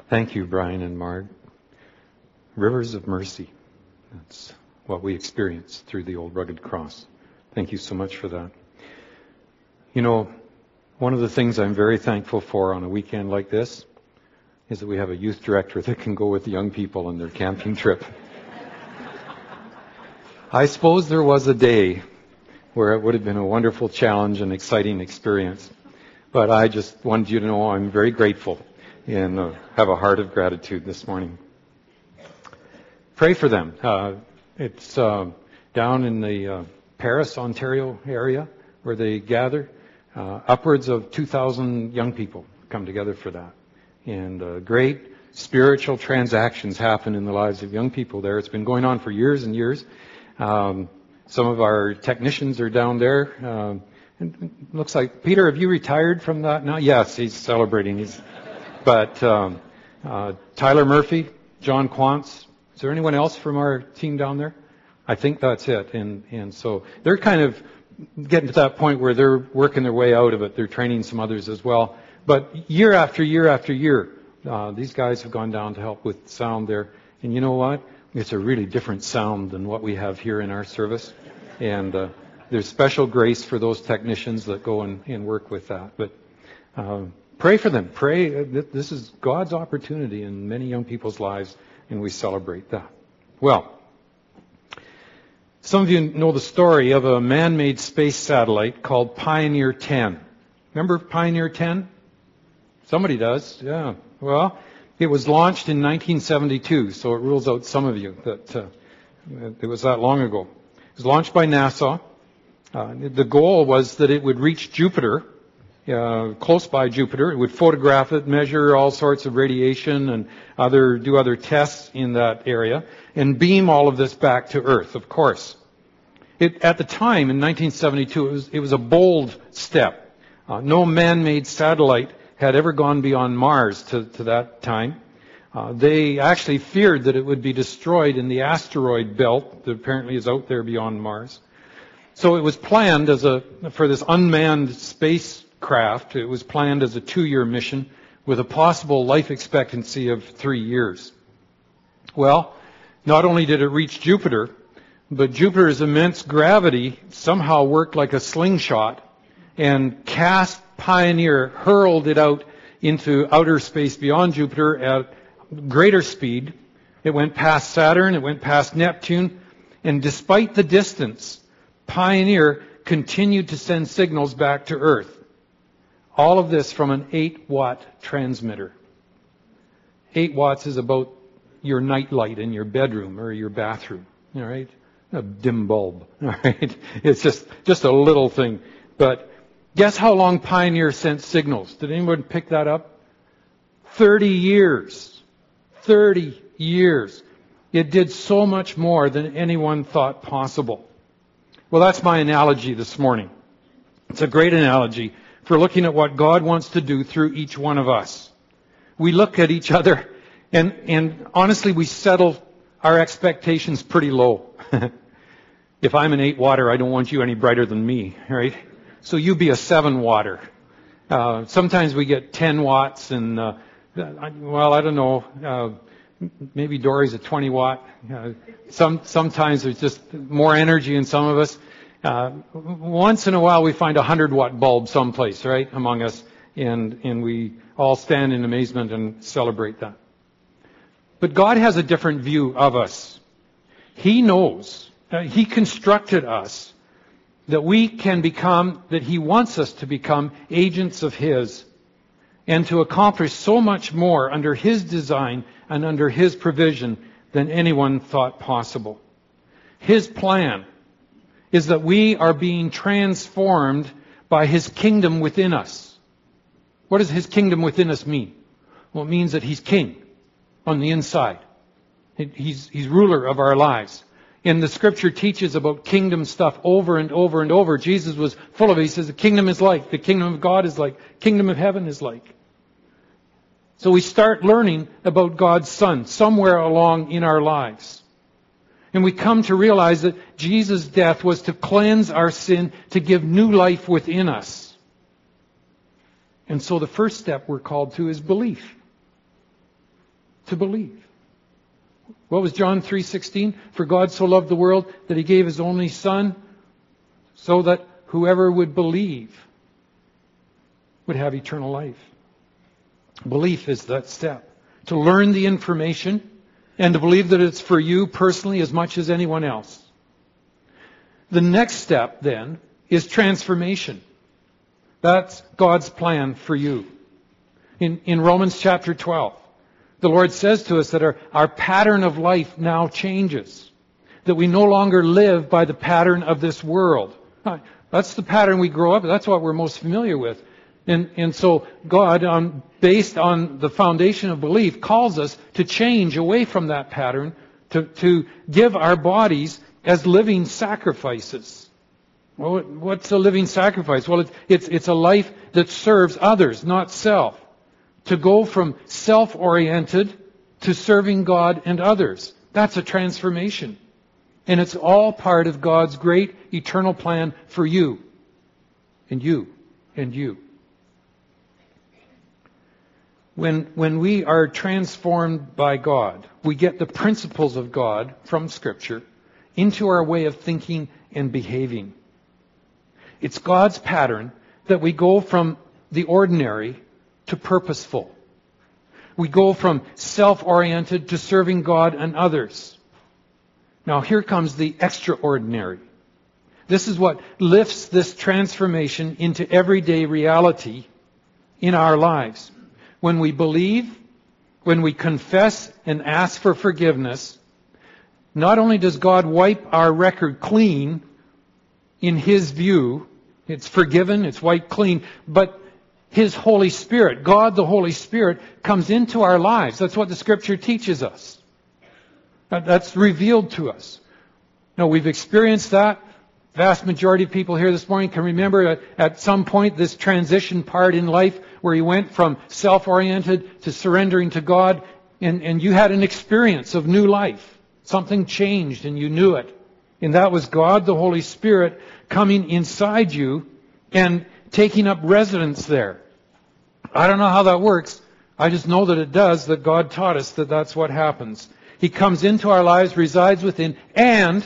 Thank you, Brian and Marg. Rivers of mercy. That's what we experience through the old rugged cross. Thank you so much for that. You know, one of the things I'm very thankful for on a weekend like this is that we have a youth director that can go with the young people on their camping trip. I suppose there was a day where it would have been a wonderful challenge and exciting experience. But I just wanted you to know I'm very grateful and have a heart of gratitude this morning. Pray for them. It's down in the Paris, Ontario area where they gather. Upwards of 2,000 young people come together for that. And great spiritual transactions happen in the lives of young people there. It's been going on for years and years. Some of our technicians are down there. It looks like, Peter, have you retired from that now? Yes, he's celebrating. But Tyler Murphy, John Quantz, is there anyone else from our team down there? I think that's it. And so they're kind of getting to that point where they're working their way out of it. They're training some others as well. But year after year after year, these guys have gone down to help with sound there. And you know what? It's a really different sound than what we have here in our service. And there's special grace for those technicians that go and work with that. But pray for them. Pray. This is God's opportunity in many young people's lives, and we celebrate that. Well, some of you know the story of a man-made space satellite called Pioneer 10. Remember Pioneer 10? Somebody does, yeah. Well, it was launched in 1972, so it rules out some of you that it was that long ago. It was launched by NASA. The goal was that it would reach Jupiter, close by Jupiter. It would photograph it, measure all sorts of radiation and do other tests in that area, and beam all of this back to Earth, of course. At the time, in 1972, it was a bold step. No man-made satellite had ever gone beyond Mars to that time. They actually feared that it would be destroyed in the asteroid belt that apparently is out there beyond Mars. So it was planned for this unmanned spacecraft, it was planned as a 2-year mission with a possible life expectancy of 3 years. Well, not only did it reach Jupiter, but Jupiter's immense gravity somehow worked like a slingshot and cast Pioneer, hurled it out into outer space beyond Jupiter at greater speed. It went past Saturn, it went past Neptune, and despite the distance, Pioneer continued to send signals back to Earth. All of this from an 8-watt transmitter. 8 watts is about your night light in your bedroom or your bathroom, all right? A dim bulb, all right? It's just a little thing. But guess how long Pioneer sent signals? Did anyone pick that up? 30 years. 30 years. It did so much more than anyone thought possible. Well, that's my analogy this morning. It's a great analogy for looking at what God wants to do through each one of us. We look at each other and honestly we settle our expectations pretty low. If I'm an 8-watter, I don't want you any brighter than me, right? So you be a 7-watter. Sometimes we get 10 watts and, well, I don't know, maybe Dory's a 20-watt. Sometimes there's just more energy in some of us. Once in a while we find a 100-watt bulb someplace, right, among us, and we all stand in amazement and celebrate that. But God has a different view of us. He knows, He constructed us that we can become, that He wants us to become agents of His and to accomplish so much more under His design and under His provision than anyone thought possible. His plan is that we are being transformed by His kingdom within us. What does His kingdom within us mean? Well, it means that He's king on the inside. He's ruler of our lives. And the Scripture teaches about kingdom stuff over and over and over. Jesus was full of it. He says the kingdom is like, the kingdom of God is like, kingdom of heaven is like. So we start learning about God's Son somewhere along in our lives. And we come to realize that Jesus' death was to cleanse our sin, to give new life within us. And so the first step we're called to is belief. to believe. What was John 3:16? For God so loved the world that He gave His only Son so that whoever would believe would have eternal life. Belief is that step. To learn the information and to believe that it's for you personally as much as anyone else. The next step then is transformation. That's God's plan for you. In Romans chapter 12, the Lord says to us that our pattern of life now changes. That we no longer live by the pattern of this world. That's the pattern we grow up with. That's what we're most familiar with. And so God, based on the foundation of belief, calls us to change away from that pattern, to give our bodies as living sacrifices. Well, what's a living sacrifice? Well, it's a life that serves others, not self. To go from self-oriented to serving God and others. That's a transformation. And it's all part of God's great eternal plan for you. And you. And you. When we are transformed by God, we get the principles of God from Scripture into our way of thinking and behaving. It's God's pattern that we go from the ordinary to purposeful. We go from self-oriented to serving God and others. Now here comes the extraordinary. This is what lifts this transformation into everyday reality in our lives. When we believe, when we confess and ask for forgiveness, not only does God wipe our record clean in His view, it's forgiven, it's wiped clean, but His Holy Spirit, God the Holy Spirit, comes into our lives. That's what the Scripture teaches us. That's revealed to us. Now, we've experienced that. Vast majority of people here this morning can remember at some point this transition part in life where you went from self-oriented to surrendering to God, and you had an experience of new life. Something changed and you knew it. And that was God the Holy Spirit coming inside you and taking up residence there. I don't know how that works. I just know that it does, that God taught us that that's what happens. He comes into our lives, resides within, and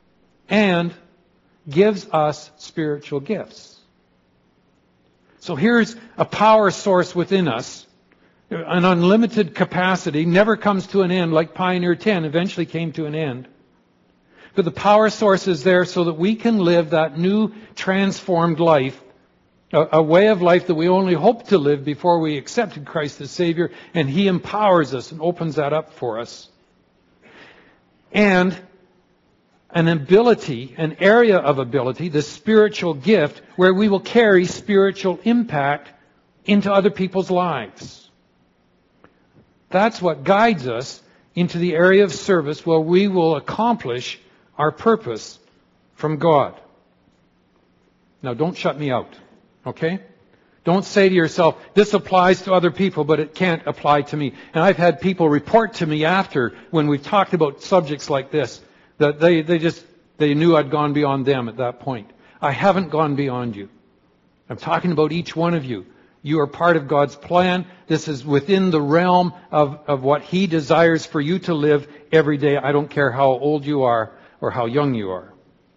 gives us spiritual gifts. So here's a power source within us, an unlimited capacity, never comes to an end like Pioneer 10 eventually came to an end. But the power source is there so that we can live that new transformed life, a way of life that we only hope to live before we accepted Christ as Savior, and He empowers us and opens that up for us. And an ability, an area of ability, the spiritual gift, where we will carry spiritual impact into other people's lives. That's what guides us into the area of service where we will accomplish our purpose from God. Now, don't shut me out, okay? Don't say to yourself, this applies to other people, but it can't apply to me. And I've had people report to me after, when we've talked about subjects like this, that they knew I'd gone beyond them at that point. I haven't gone beyond you. I'm talking about each one of you. You are part of God's plan. This is within the realm of what He desires for you to live every day. I don't care how old you are or how young you are.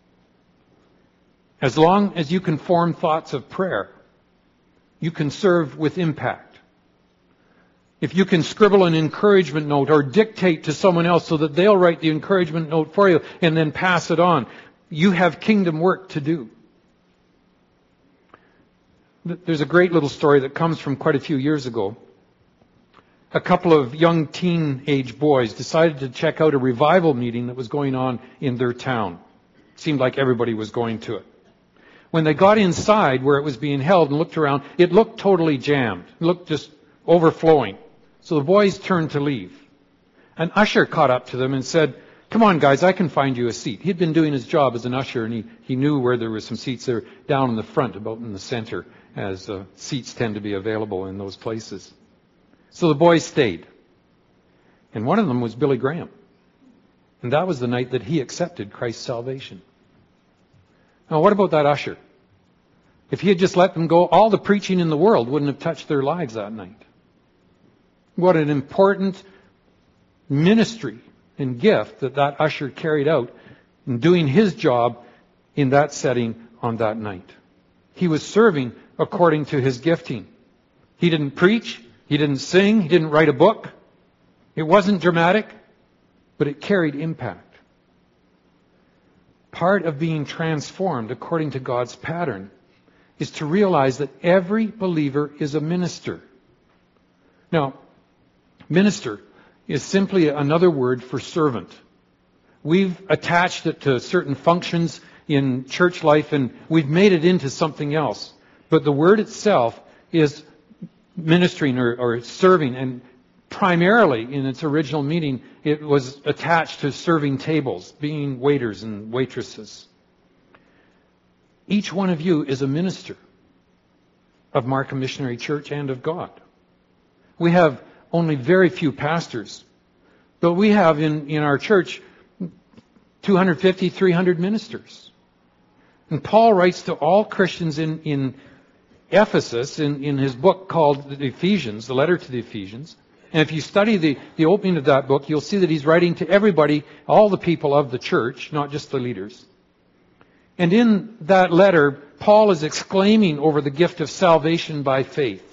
As long as you can form thoughts of prayer, you can serve with impact. If you can scribble an encouragement note or dictate to someone else so that they'll write the encouragement note for you and then pass it on, you have kingdom work to do. There's a great little story that comes from quite a few years ago. A couple of young teenage boys decided to check out a revival meeting that was going on in their town. It seemed like everybody was going to it. When they got inside where it was being held and looked around, it looked totally jammed. It looked just overflowing. So the boys turned to leave. An usher caught up to them and said, "Come on, guys, I can find you a seat." He'd been doing his job as an usher, and he knew where there were some seats there down in the front, about in the center, as seats tend to be available in those places. So the boys stayed. And one of them was Billy Graham. And that was the night that he accepted Christ's salvation. Now, what about that usher? If he had just let them go, all the preaching in the world wouldn't have touched their lives that night. What an important ministry and gift that that usher carried out in doing his job in that setting on that night. He was serving according to his gifting. He didn't preach, he didn't sing, he didn't write a book. It wasn't dramatic, but it carried impact. Part of being transformed according to God's pattern is to realize that every believer is a minister. Now, minister is simply another word for servant. We've attached it to certain functions in church life and we've made it into something else. But the word itself is ministering or serving, and primarily in its original meaning it was attached to serving tables, being waiters and waitresses. Each one of you is a minister of Markham Missionary Church and of God. We have only very few pastors, but we have in our church 250, 300 ministers. And Paul writes to all Christians in Ephesus in his book called the Ephesians, the letter to the Ephesians. And if you study the opening of that book, you'll see that he's writing to everybody, all the people of the church, not just the leaders. And in that letter, Paul is exclaiming over the gift of salvation by faith.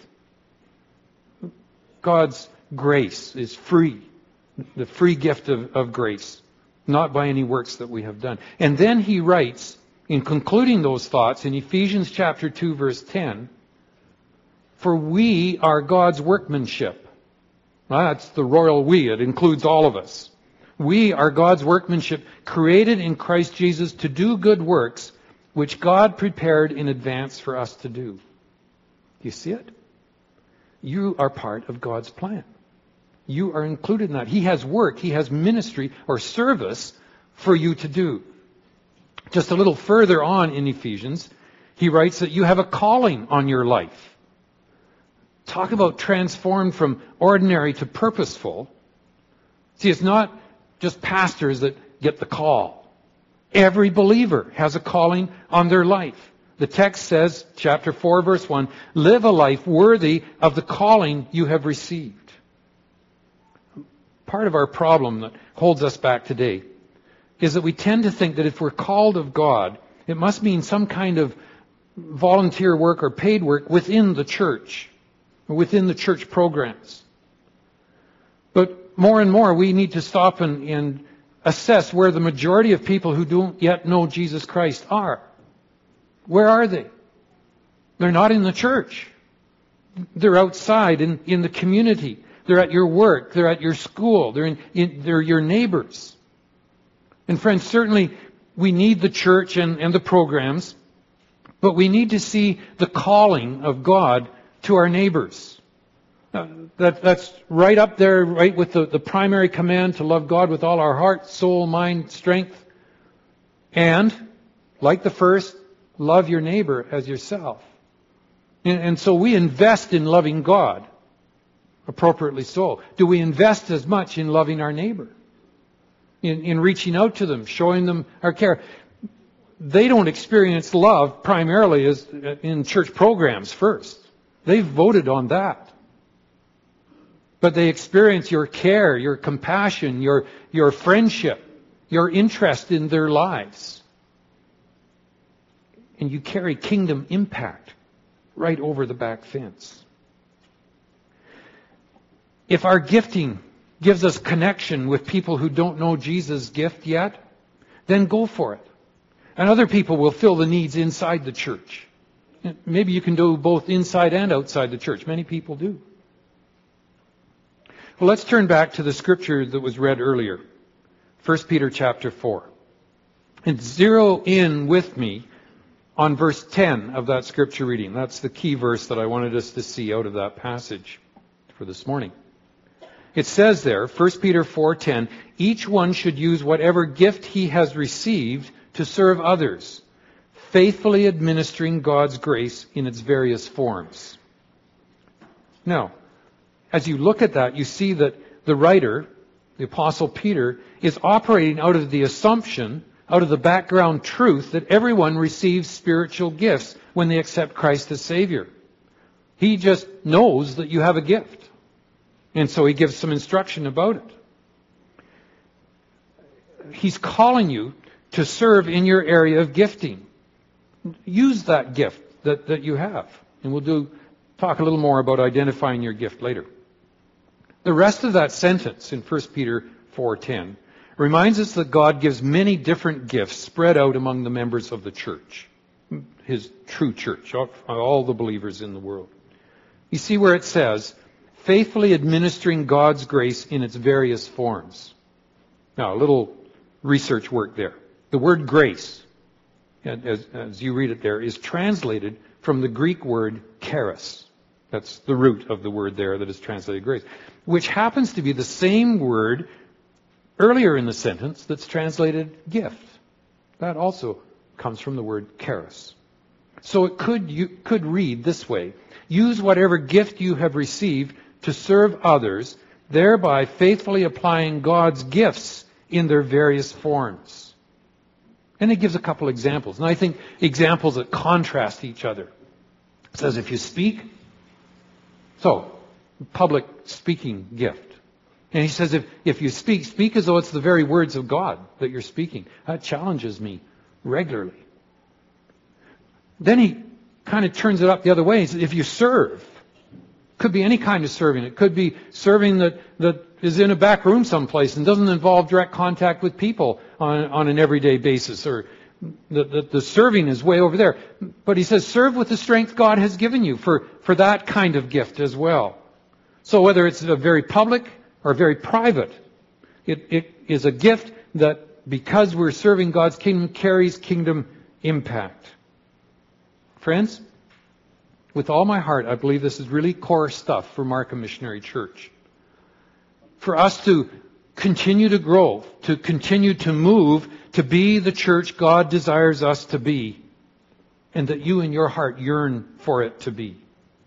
God's grace is free, the free gift of grace, not by any works that we have done. And then he writes, in concluding those thoughts, in Ephesians chapter 2, verse 10, "For we are God's workmanship." Well, that's the royal we. It includes all of us. We are God's workmanship, created in Christ Jesus to do good works, which God prepared in advance for us to do. You see it? You are part of God's plan. You are included in that. He has work, He has ministry or service for you to do. Just a little further on in Ephesians, he writes that you have a calling on your life. Talk about transformed from ordinary to purposeful. See, it's not just pastors that get the call. Every believer has a calling on their life. The text says, chapter 4, verse 1, "Live a life worthy of the calling you have received." Part of our problem that holds us back today is that we tend to think that if we're called of God, it must mean some kind of volunteer work or paid work within the church, or within the church programs. But more and more we need to stop and assess where the majority of people who don't yet know Jesus Christ are. Where are they? They're not in the church. They're outside in the community. They're at your work. They're at your school. They're your neighbors. And friends, certainly we need the church and the programs, but we need to see the calling of God to our neighbors. That's right up there, right with the primary command to love God with all our heart, soul, mind, strength. And, like the first, love your neighbor as yourself. And so we invest in loving God, appropriately so. Do we invest as much in loving our neighbor? In reaching out to them, showing them our care? They don't experience love primarily as in church programs first. They've voted on that. But they experience your care, your compassion, your friendship, your interest in their lives. And you carry kingdom impact right over the back fence. If our gifting gives us connection with people who don't know Jesus' gift yet, then go for it. And other people will fill the needs inside the church. Maybe you can do both inside and outside the church. Many people do. Well, let's turn back to the scripture that was read earlier. 1 Peter chapter 4. And zero in with me on verse 10 of that scripture reading. That's the key verse that I wanted us to see out of that passage for this morning. It says there, 1 Peter 4:10, "Each one should use whatever gift he has received to serve others, faithfully administering God's grace in its various forms." Now, as you look at that, you see that the writer, the Apostle Peter, is operating out of the assumption, out of the background truth, that everyone receives spiritual gifts when they accept Christ as Savior. He just knows that you have a gift. And so he gives some instruction about it. He's calling you to serve in your area of gifting. Use that gift that you have. And we'll talk a little more about identifying your gift later. The rest of that sentence in 1 Peter 4:10 reminds us that God gives many different gifts spread out among the members of the church, His true church, all the believers in the world. You see where it says, faithfully administering God's grace in its various forms. Now, a little research work there. The word grace, as you read it there, is translated from the Greek word charis. That's the root of the word there that is translated grace, which happens to be the same word earlier in the sentence that's translated gift. That also comes from the word charis. So you could read this way: use whatever gift you have received to serve others, thereby faithfully applying God's gifts in their various forms. And it gives a couple examples. And I think examples that contrast each other. It says if you speak, so public speaking gift. And he says if you speak as though it's the very words of God that you're speaking. That challenges me regularly. Then he kind of turns it up the other way. He says if you serve, could be any kind of serving. It could be serving that is in a back room someplace and doesn't involve direct contact with people on an everyday basis, or the serving is way over there. But he says serve with the strength God has given you for that kind of gift as well. So whether it's a very public or very private, it is a gift that, because we're serving God's kingdom, carries kingdom impact. Friends, with all my heart, I believe this is really core stuff for Markham Missionary Church. For us to continue to grow, to continue to move, to be the church God desires us to be, and that you in your heart yearn for it to be.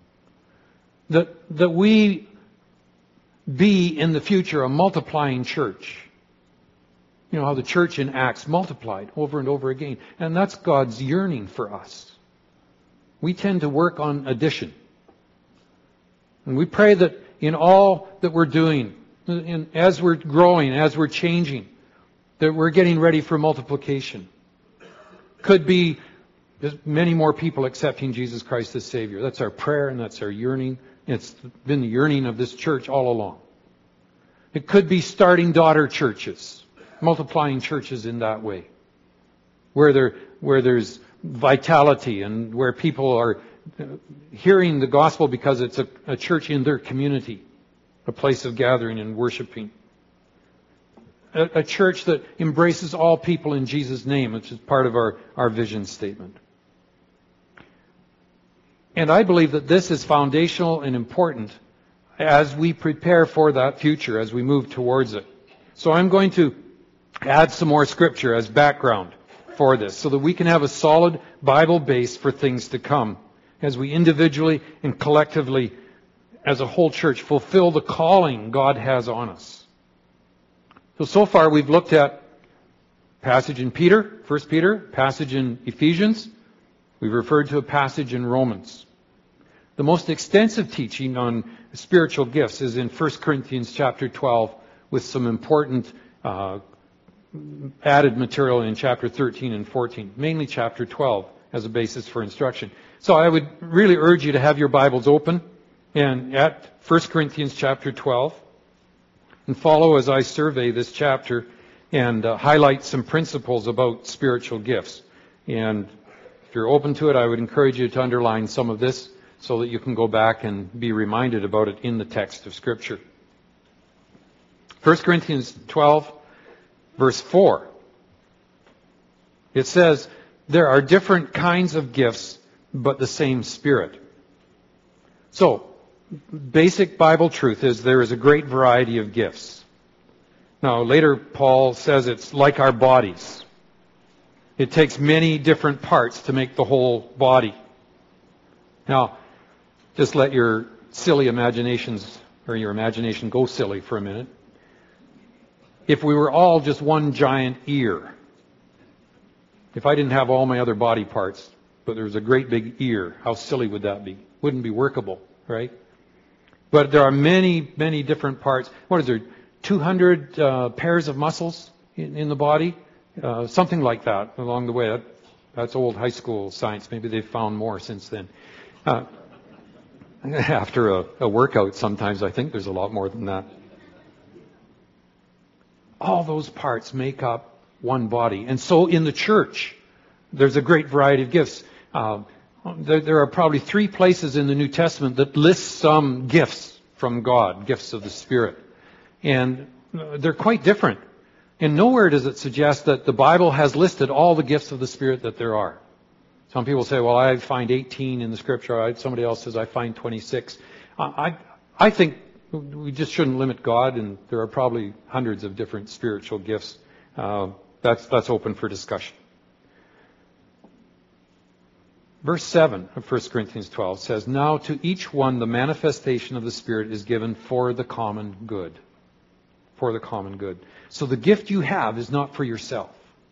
That we be in the future a multiplying church. You know how the church in Acts multiplied over and over again. And that's God's yearning for us. We tend to work on addition. And we pray that in all that we're doing, as we're growing, as we're changing, that we're getting ready for multiplication. Could be many more people accepting Jesus Christ as Savior. That's our prayer and that's our yearning. It's been the yearning of this church all along. It could be starting daughter churches, multiplying churches in that way, where there's vitality and where people are hearing the gospel because it's a church in their community, a place of gathering and worshiping. A church that embraces all people in Jesus' name, which is part of our vision statement. And I believe that this is foundational and important as we prepare for that future, as we move towards it. So I'm going to add some more scripture as background for this, so that we can have a solid Bible base for things to come, as we individually and collectively, as a whole church, fulfill the calling God has on us. So far we've looked at passage in Peter, 1 Peter, passage in Ephesians. We've referred to a passage in Romans. The most extensive teaching on spiritual gifts is in 1 Corinthians chapter 12, with some important added material in chapter 13 and 14, mainly chapter 12 as a basis for instruction. So I would really urge you to have your Bibles open and at 1 Corinthians chapter 12 and follow as I survey this chapter and highlight some principles about spiritual gifts. And if you're open to it, I would encourage you to underline some of this so that you can go back and be reminded about it in the text of Scripture. 1 Corinthians 12, verse 4. It says, there are different kinds of gifts, but the same Spirit. So, basic Bible truth is there is a great variety of gifts. Now, later Paul says it's like our bodies. It takes many different parts to make the whole body. Now, just let your silly imaginations, or your imagination go silly for a minute. If we were all just one giant ear, if I didn't have all my other body parts, but there was a great big ear, how silly would that be? Wouldn't be workable, right? But there are many, many different parts. What is there, 200 pairs of muscles in the body? Something like that along the way. That's old high school science. Maybe they've found more since then. After a workout, sometimes I think there's a lot more than that. All those parts make up one body. And so in the church, there's a great variety of gifts. There are probably 3 places in the New Testament that list some gifts from God, gifts of the Spirit. And they're quite different. And nowhere does it suggest that the Bible has listed all the gifts of the Spirit that there are. Some people say, well, I find 18 in the Scripture. Somebody else says, I find 26. I think we just shouldn't limit God, and there are probably hundreds of different spiritual gifts. That's open for discussion. Verse 7 of 1 Corinthians 12 says, now to each one the manifestation of the Spirit is given for the common good. For the common good. So the gift you have is not for yourself.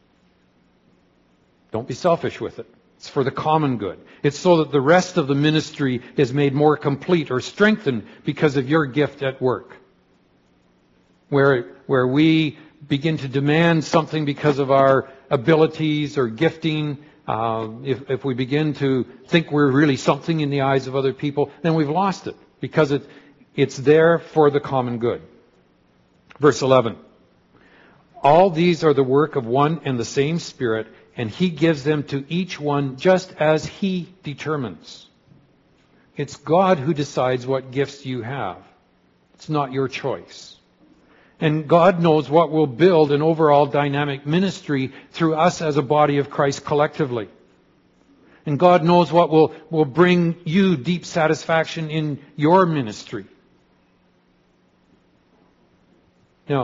Don't be selfish with it. It's for the common good. It's so that the rest of the ministry is made more complete or strengthened because of your gift at work. Where we begin to demand something because of our abilities or gifting, if we begin to think we're really something in the eyes of other people, then we've lost it because it's there for the common good. Verse 11. All these are the work of one and the same Spirit, and He gives them to each one just as He determines. It's God who decides what gifts you have. It's not your choice. And God knows what will build an overall dynamic ministry through us as a body of Christ collectively. And God knows what will bring you deep satisfaction in your ministry. Now,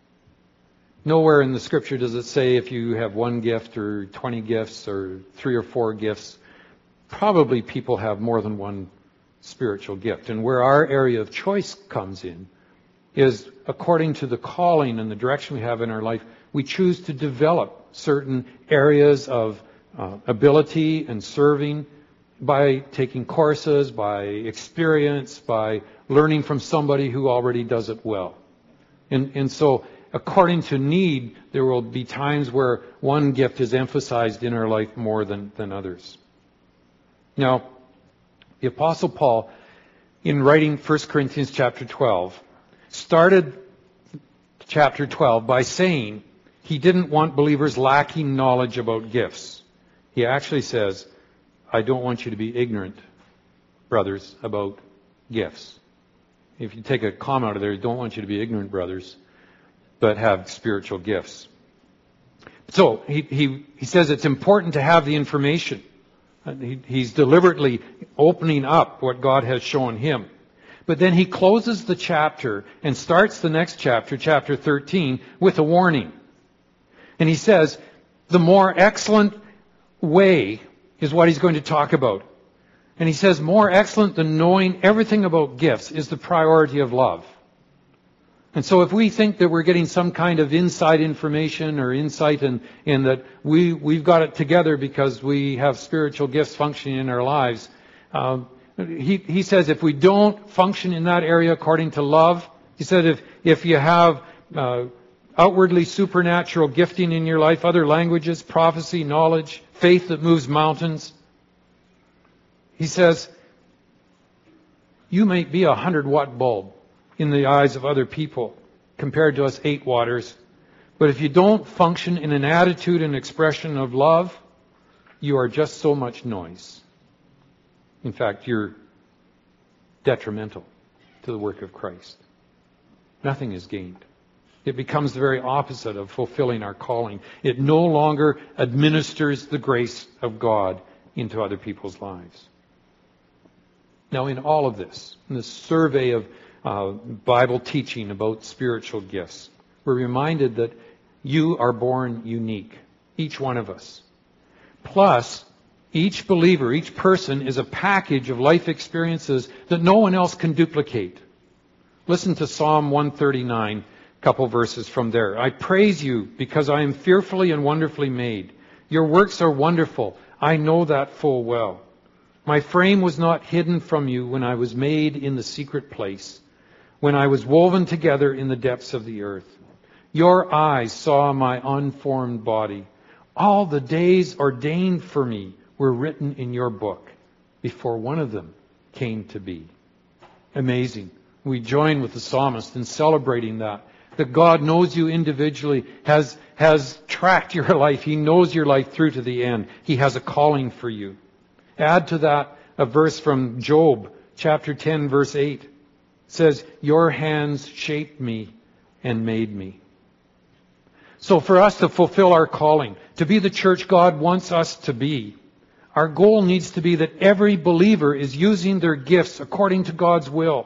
nowhere in the Scripture does it say if you have 1 gift or 20 gifts or 3 or 4 gifts. Probably people have more than one spiritual gift. And where our area of choice comes in is according to the calling and the direction we have in our life, we choose to develop certain areas of ability and serving by taking courses, by experience, by learning from somebody who already does it well. And so, according to need, there will be times where one gift is emphasized in our life more than others. Now, the Apostle Paul, in writing 1 Corinthians chapter 12, started chapter 12 by saying he didn't want believers lacking knowledge about gifts. He actually says, I don't want you to be ignorant, brothers, about gifts. If you take a comma out of there, I don't want you to be ignorant, brothers, but have spiritual gifts. So he says it's important to have the information. He's deliberately opening up what God has shown him. But then he closes the chapter and starts the next chapter, chapter 13, with a warning. And he says, the more excellent way is what he's going to talk about. And he says, more excellent than knowing everything about gifts is the priority of love. And so if we think that we're getting some kind of inside information or insight in that we've got it together because we have spiritual gifts functioning in our lives, he says if we don't function in that area according to love, he said if you have outwardly supernatural gifting in your life, other languages, prophecy, knowledge, faith that moves mountains, he says, you might be a 100-watt bulb in the eyes of other people compared to us 8 watters. But if you don't function in an attitude and expression of love, you are just so much noise. In fact, you're detrimental to the work of Christ. Nothing is gained. It becomes the very opposite of fulfilling our calling. It no longer administers the grace of God into other people's lives. Now, in all of this, in this survey of Bible teaching about spiritual gifts, we're reminded that you are born unique, each one of us. Plus, each believer, each person is a package of life experiences that no one else can duplicate. Listen to Psalm 139, a couple verses from there. I praise you because I am fearfully and wonderfully made. Your works are wonderful. I know that full well. My frame was not hidden from you when I was made in the secret place, when I was woven together in the depths of the earth. Your eyes saw my unformed body. All the days ordained for me were written in your book before one of them came to be. Amazing. We join with the psalmist in celebrating that God knows you individually, has tracked your life. He knows your life through to the end. He has a calling for you. Add to that a verse from Job, chapter 10, verse 8. It says, your hands shaped me and made me. So for us to fulfill our calling, to be the church God wants us to be, our goal needs to be that every believer is using their gifts according to God's will.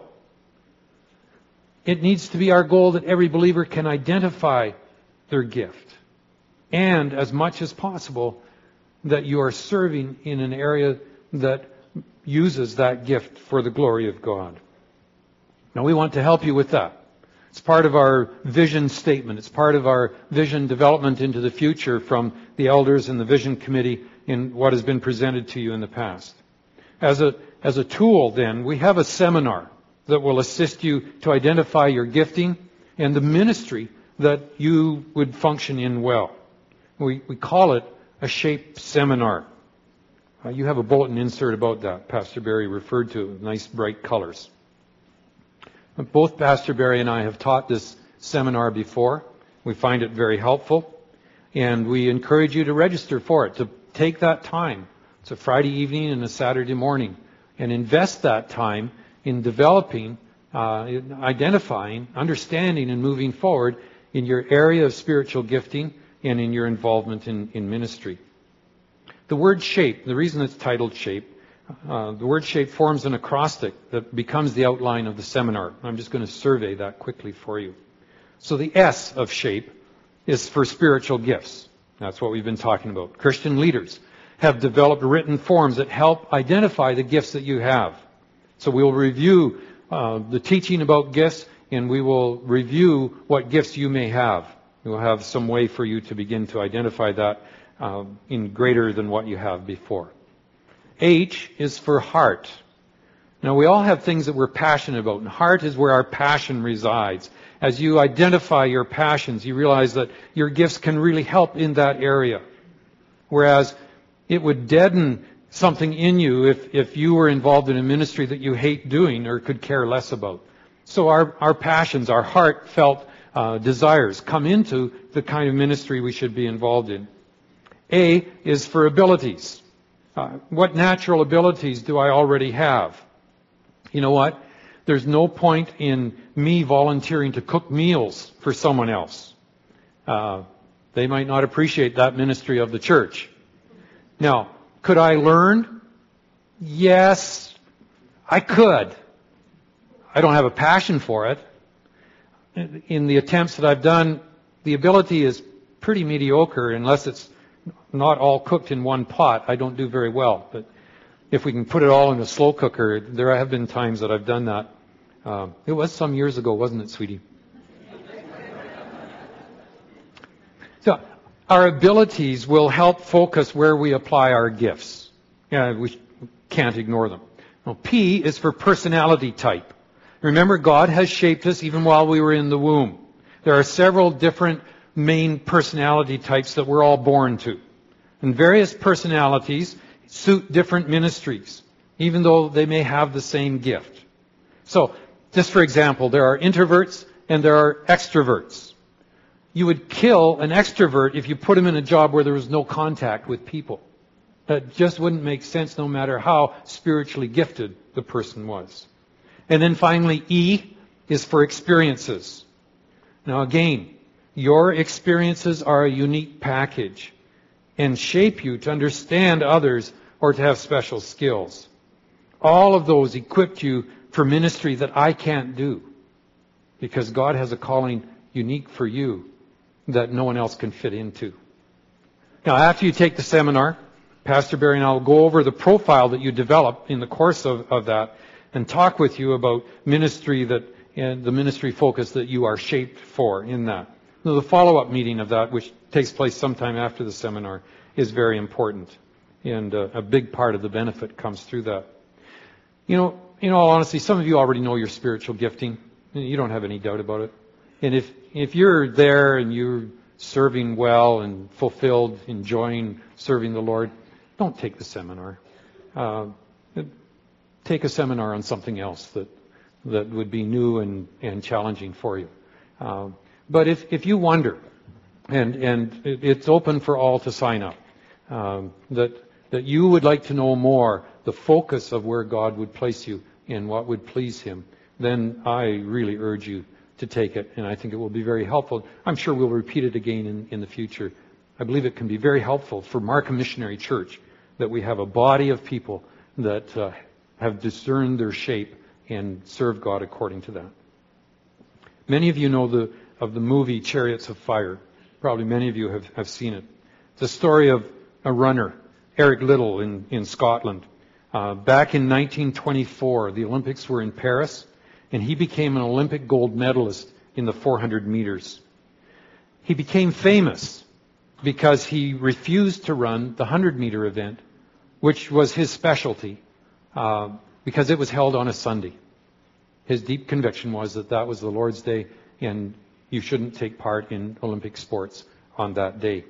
It needs to be our goal that every believer can identify their gift. And as much as possible, that you are serving in an area that uses that gift for the glory of God. Now we want to help you with that. It's part of our vision statement. It's part of our vision development into the future from the elders and the vision committee in what has been presented to you in the past. As a tool then, we have a seminar that will assist you to identify your gifting and the ministry that you would function in well. We call it a SHAPE seminar. You have a bulletin insert about that. Pastor Barry referred to it, nice bright colors. Both Pastor Barry and I have taught this seminar before. We find it very helpful, and we encourage you to register for it, to take that time. It's a Friday evening and a Saturday morning, and invest that time in developing, identifying, understanding, and moving forward in your area of spiritual gifting and in your involvement in ministry. The word SHAPE, the reason it's titled SHAPE, the word SHAPE forms an acrostic that becomes the outline of the seminar. I'm just going to survey that quickly for you. So the S of SHAPE is for spiritual gifts. That's what we've been talking about. Christian leaders have developed written forms that help identify the gifts that you have. So we'll review the teaching about gifts, and we will review what gifts you may have. We'll have some way for you to begin to identify that in greater than what you have before. H is for heart. Now we all have things that we're passionate about, and heart is where our passion resides. As you identify your passions, you realize that your gifts can really help in that area. Whereas it would deaden something in you if you were involved in a ministry that you hate doing or could care less about. So our passions, our heartfelt desires come into the kind of ministry we should be involved in. A is for abilities. What natural abilities do I already have? You know what? There's no point in me volunteering to cook meals for someone else. They might not appreciate that ministry of the church. Now, could I learn? Yes, I could. I don't have a passion for it. In the attempts that I've done, the ability is pretty mediocre unless it's not all cooked in one pot. I don't do very well. But if we can put it all in a slow cooker, there have been times that I've done that. It was some years ago, wasn't it, sweetie? So our abilities will help focus where we apply our gifts. Yeah, we can't ignore them. Now, P is for personality type. Remember, God has shaped us even while we were in the womb. There are several different main personality types that we're all born to. And various personalities suit different ministries, even though they may have the same gift. So, just for example, there are introverts and there are extroverts. You would kill an extrovert if you put him in a job where there was no contact with people. That just wouldn't make sense no matter how spiritually gifted the person was. And then finally, E is for experiences. Now again, your experiences are a unique package and shape you to understand others or to have special skills. All of those equipped you for ministry that I can't do, because God has a calling unique for you that no one else can fit into. Now, after you take the seminar, Pastor Barry and I will go over the profile that you develop in the course of that and talk with you about ministry and the ministry focus that you are shaped for in that. Now, the follow-up meeting of that, which takes place sometime after the seminar, is very important. And a big part of the benefit comes through that. You know, in all honesty, some of you already know your spiritual gifting. You don't have any doubt about it. And if you're there and you're serving well and fulfilled, enjoying serving the Lord, don't take the seminar. Take a seminar on something else that would be new and challenging for you. But if you wonder, and it's open for all to sign up, that you would like to know more, the focus of where God would place you and what would please Him, then I really urge you to take it, and I think it will be very helpful. I'm sure we'll repeat it again in the future. I believe it can be very helpful for Markham Missionary Church that we have a body of people that have discerned their shape and serve God according to that. Many of you know of the movie Chariots of Fire. Probably many of you have seen it. It's a story of a runner, Eric Liddell in Scotland. Back in 1924, the Olympics were in Paris, and he became an Olympic gold medalist in the 400 meters. He became famous because he refused to run the 100-meter event, which was his specialty, because it was held on a Sunday. His deep conviction was that was the Lord's Day, and you shouldn't take part in Olympic sports on that day.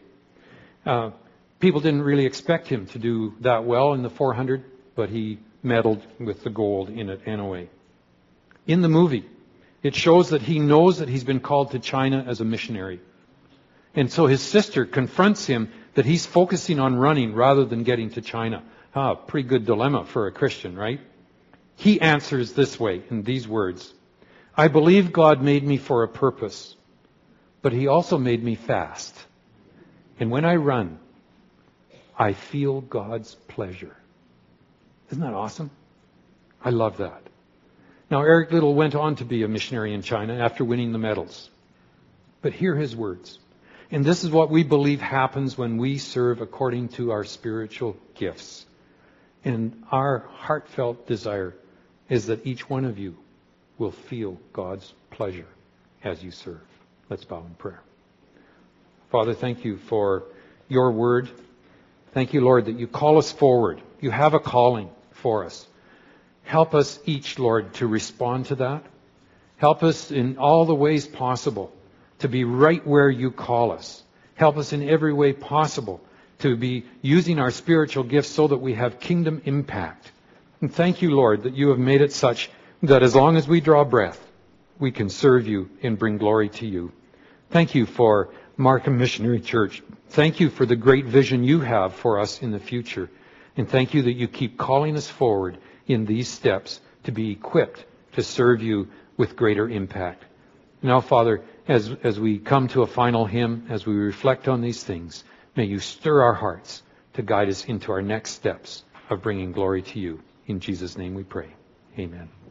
People didn't really expect him to do that well in the 400, but he medaled with the gold in it anyway. In the movie, it shows that he knows that he's been called to China as a missionary. And so his sister confronts him that he's focusing on running rather than getting to China. Pretty good dilemma for a Christian, right? He answers this way, in these words: I believe God made me for a purpose, but He also made me fast. And when I run, I feel God's pleasure. Isn't that awesome? I love that. Now, Eric Liddell went on to be a missionary in China after winning the medals. But hear his words. And this is what we believe happens when we serve according to our spiritual gifts. And our heartfelt desire is that each one of you will feel God's pleasure as you serve. Let's bow in prayer. Father, thank you for your word. Thank you, Lord, that you call us forward. You have a calling for us. Help us each, Lord, to respond to that. Help us in all the ways possible to be right where you call us. Help us in every way possible to be using our spiritual gifts so that we have kingdom impact. And thank you, Lord, that you have made it such that as long as we draw breath, we can serve you and bring glory to you. Thank you for Markham Missionary Church. Thank you for the great vision you have for us in the future. And thank you that you keep calling us forward in these steps to be equipped to serve you with greater impact. Now, Father, as we come to a final hymn, as we reflect on these things, may you stir our hearts to guide us into our next steps of bringing glory to you. In Jesus' name we pray. Amen.